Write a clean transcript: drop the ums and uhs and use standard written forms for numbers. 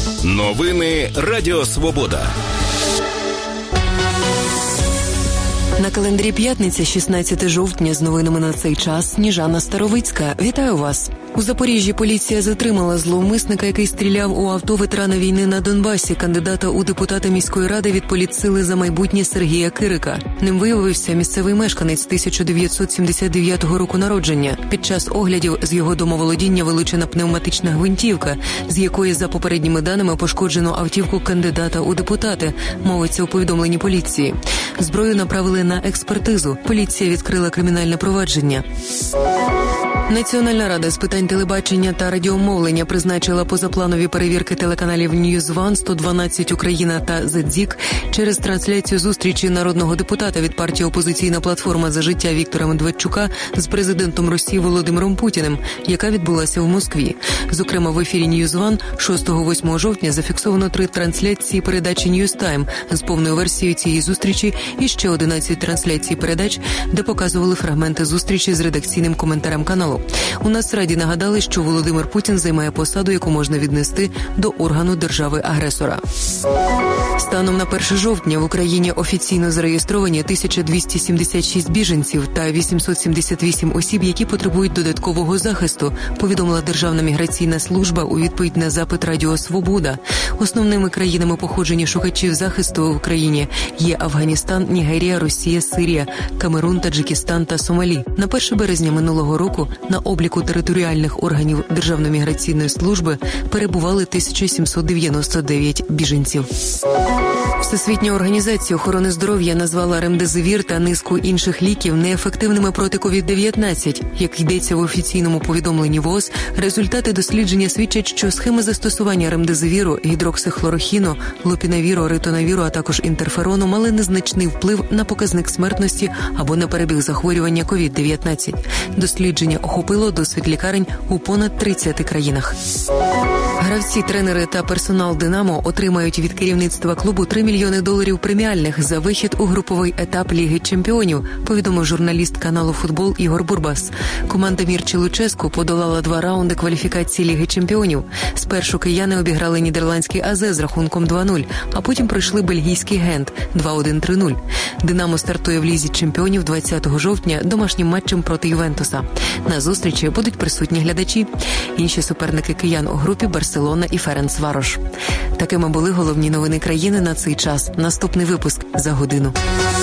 Новини Радіо Свобода. На календарі п'ятниця, 16 жовтня, з новинами на цей час Сніжана Старовицька. Вітаю вас. У Запоріжжі поліція затримала зловмисника, який стріляв у авто ветерана війни на Донбасі, кандидата у депутати міської ради від політсили «За майбутнє» Сергія Кирика. Ним виявився місцевий мешканець 1979 року народження. Під час оглядів з його домоволодіння вилучена пневматична гвинтівка, з якої, за попередніми даними, пошкоджено автівку кандидата у депутати, мовиться у повідомленні поліції. Зброю направили на експертизу. Поліція відкрила кримінальне провадження. Національна рада з питань телебачення та радіомовлення призначила позапланові перевірки телеканалів News One, 112 Україна та ZDZIK через трансляцію зустрічі народного депутата від партії «Опозиційна платформа за життя» Віктора Медведчука з президентом Росії Володимиром Путіним, яка відбулася в Москві. Зокрема, в ефірі News One 6-8 жовтня зафіксовано 3 трансляції передачі News Time з повною версією цієї зустрічі і ще 11 трансляцій передач, де показували фрагменти зустрічі з редакційним коментарем каналу. У Нацраді нагадали, що Володимир Путін займає посаду, яку можна віднести до органу держави-агресора. Станом на 1 жовтня в Україні офіційно зареєстровані 1276 біженців та 878 осіб, які потребують додаткового захисту, повідомила Державна міграційна служба у відповідь на запит Радіо Свобода. Основними країнами походження шукачів захисту в Україні є Афганістан, Нігерія, Росія, Сирія, Камерун, Таджикистан та Сомалі. На 1 березня минулого року на обліку територіальних органів Державної міграційної служби перебували 1799 біженців. Всесвітня організація охорони здоров'я назвала ремдесивір та низку інших ліків неефективними проти COVID-19. Як йдеться в офіційному повідомленні ВООЗ, результати дослідження свідчать, що схеми застосування ремдесивіру, гідроксихлорохіну, лопінавіру, ритонавіру, а також інтерферону мали незначний вплив на показник смертності або на перебіг захворювання COVID-19. Дослідження охопило досвід лікарень у понад 30 країнах. Гравці, тренери та персонал «Динамо» отримають від керівництва клубу $3 мільйони преміальних за вихід у груповий етап Ліги чемпіонів, повідомив журналіст каналу «Футбол» Ігор Бурбас. Команда Мірчі Луческу подолала 2 раунди кваліфікації Ліги чемпіонів. Спершу кияни обіграли нідерландський АЗ з рахунком 2-0, а потім пройшли бельгійський Гент 2-1-3-0. «Динамо» стартує в Лізі чемпіонів 20 жовтня домашнім матчем проти Ювентуса. На зустрічі будуть присутні глядачі. Інші суперники киян у групі – Барселона і Ференцварош. Такими були головні новини країни на цей час. Наступний випуск за годину.